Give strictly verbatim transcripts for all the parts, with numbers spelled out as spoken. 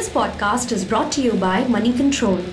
This podcast is brought to you by Money Control.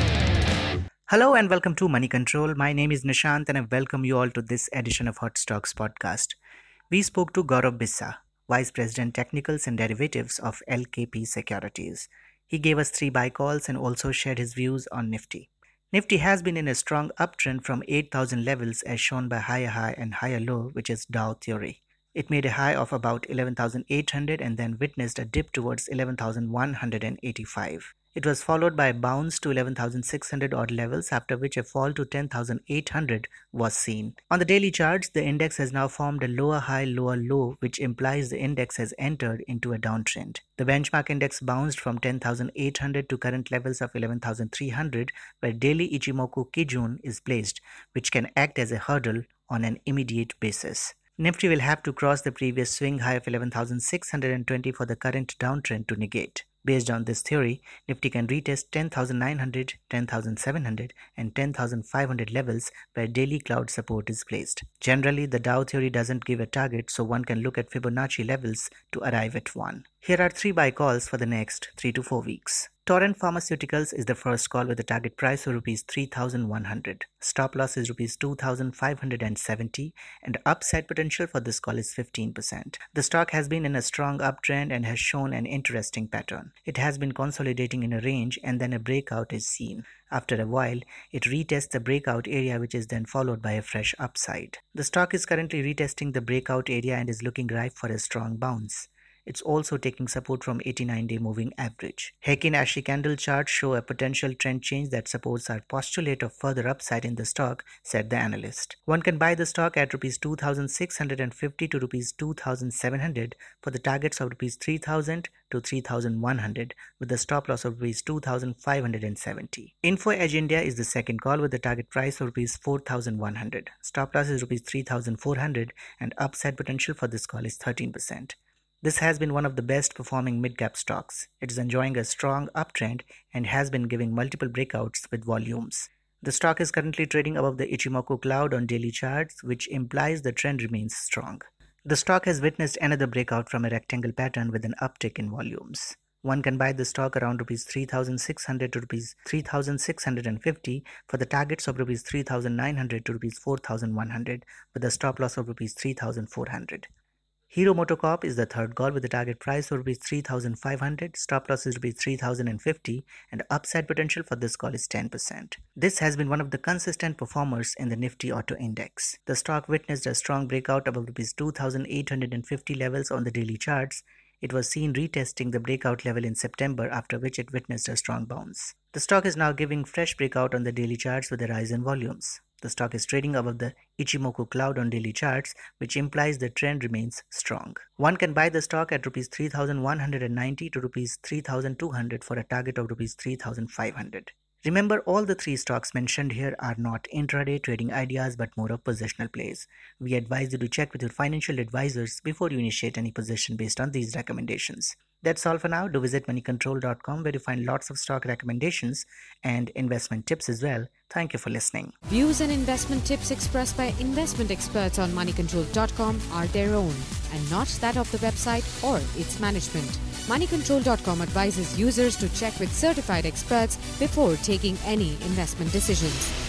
Hello and welcome to Money Control. My name is Nishant and I welcome you all to this edition of Hot Stocks podcast. We spoke to Gaurav Bissa, Vice President Technicals and Derivatives of L K P Securities. He gave us three buy calls and also shared his views on Nifty. Nifty has been in a strong uptrend from eight thousand levels as shown by higher high and higher low, which is Dow theory. It made a high of about eleven thousand eight hundred and then witnessed a dip towards eleven thousand one hundred eighty-five. It was followed by a bounce to eleven thousand six hundred odd levels, after which a fall to ten thousand eight hundred was seen. On the daily charts, the index has now formed a lower high, lower low, which implies the index has entered into a downtrend. The benchmark index bounced from ten thousand eight hundred to current levels of eleven thousand three hundred, where daily Ichimoku Kijun is placed, which can act as a hurdle on an immediate basis. Nifty will have to cross the previous swing high of eleven thousand six hundred twenty for the current downtrend to negate. Based on this theory, Nifty can retest ten thousand nine hundred, ten thousand seven hundred and ten thousand five hundred levels where daily cloud support is placed. Generally, the Dow theory doesn't give a target, so one can look at Fibonacci levels to arrive at one. Here are three buy calls for the next three to four weeks. Torrent Pharmaceuticals is the first call with a target price of rupees three thousand one hundred. Stop loss is rupees two thousand five hundred seventy and upside potential for this call is fifteen percent. The stock has been in a strong uptrend and has shown an interesting pattern. It has been consolidating in a range and then a breakout is seen. After a while, it retests the breakout area, which is then followed by a fresh upside. The stock is currently retesting the breakout area and is looking ripe for a strong bounce. It's also taking support from eighty-nine day moving average. Heikin Ashi candle charts show a potential trend change that supports our postulate of further upside in the stock, said the analyst. One can buy the stock at rupees two thousand six hundred fifty to rupees two thousand seven hundred for the targets of rupees three thousand to three thousand one hundred with the stop loss of rupees two thousand five hundred seventy. Info Edge India is the second call with the target price of rupees four thousand one hundred. Stop loss is rupees three thousand four hundred and upside potential for this call is thirteen percent. This has been one of the best performing mid-cap stocks. It is enjoying a strong uptrend and has been giving multiple breakouts with volumes. The stock is currently trading above the Ichimoku cloud on daily charts, which implies the trend remains strong. The stock has witnessed another breakout from a rectangle pattern with an uptick in volumes. One can buy the stock around rupees three thousand six hundred to rupees three thousand six hundred fifty for the targets of rupees three thousand nine hundred to rupees four thousand one hundred with a stop loss of rupees three thousand four hundred. Hero MotoCorp is the third call with the target price of rupees three thousand five hundred, stop loss is rupees three thousand fifty and upside potential for this call is ten percent. This has been one of the consistent performers in the Nifty Auto Index. The stock witnessed a strong breakout above rupees two thousand eight hundred fifty levels on the daily charts. It was seen retesting the breakout level in September, after which it witnessed a strong bounce. The stock is now giving fresh breakout on the daily charts with a rise in volumes. The stock is trading above the Ichimoku cloud on daily charts, which implies the trend remains strong. One can buy the stock at rupees three thousand one hundred ninety to rupees three thousand two hundred for a target of rupees three thousand five hundred. Remember, all the three stocks mentioned here are not intraday trading ideas but more of positional plays. We advise you to check with your financial advisors before you initiate any position based on these recommendations. That's all for now. Do visit money control dot com where you find lots of stock recommendations and investment tips as well. Thank you for listening. Views and investment tips expressed by investment experts on money control dot com are their own and not that of the website or its management. money control dot com advises users to check with certified experts before taking any investment decisions.